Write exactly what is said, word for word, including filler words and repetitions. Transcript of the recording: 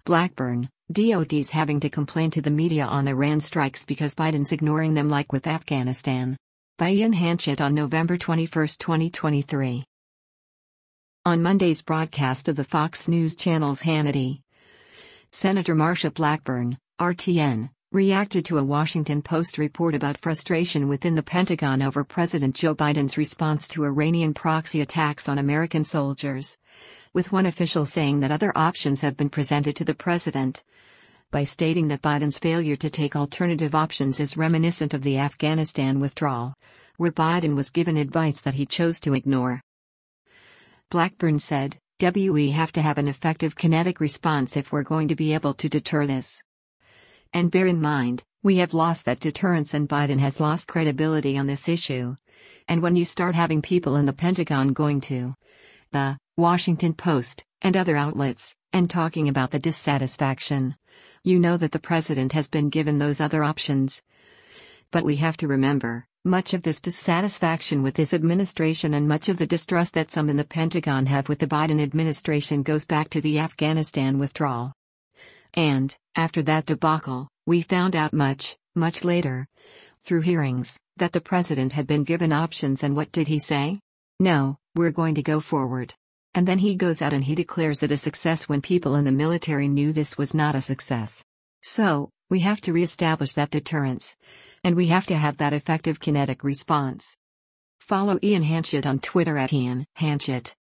Blackburn, D O D's having to complain to the media on Iran strikes because Biden's ignoring them like with Afghanistan. By Ian Hanchett on November twenty-first, twenty twenty-three. On Monday's broadcast of the Fox News Channel's Hannity, Senator Marsha Blackburn, R T N, reacted to a Washington Post report about frustration within the Pentagon over President Joe Biden's response to Iranian proxy attacks on American soldiers, with one official saying that other options have been presented to the president, by stating that Biden's failure to take alternative options is reminiscent of the Afghanistan withdrawal, where Biden was given advice that he chose to ignore. Blackburn said, "We have to have an effective kinetic response if we're going to be able to deter this. And bear in mind, we have lost that deterrence and Biden has lost credibility on this issue. And when you start having people in the Pentagon going to the Washington Post and other outlets and talking about the dissatisfaction, you know that the president has been given those other options." But we have to remember, much of this dissatisfaction with this administration and much of the distrust that some in the Pentagon have with the Biden administration goes back to the Afghanistan withdrawal. And, after that debacle, we found out much, much later, through hearings, that the president had been given options, and what did he say? "No, we're going to go forward." And then he goes out and he declares it a success when people in the military knew this was not a success. So, we have to reestablish that deterrence. And we have to have that effective kinetic response. Follow Ian Hanchett on Twitter at Ian Hanchett.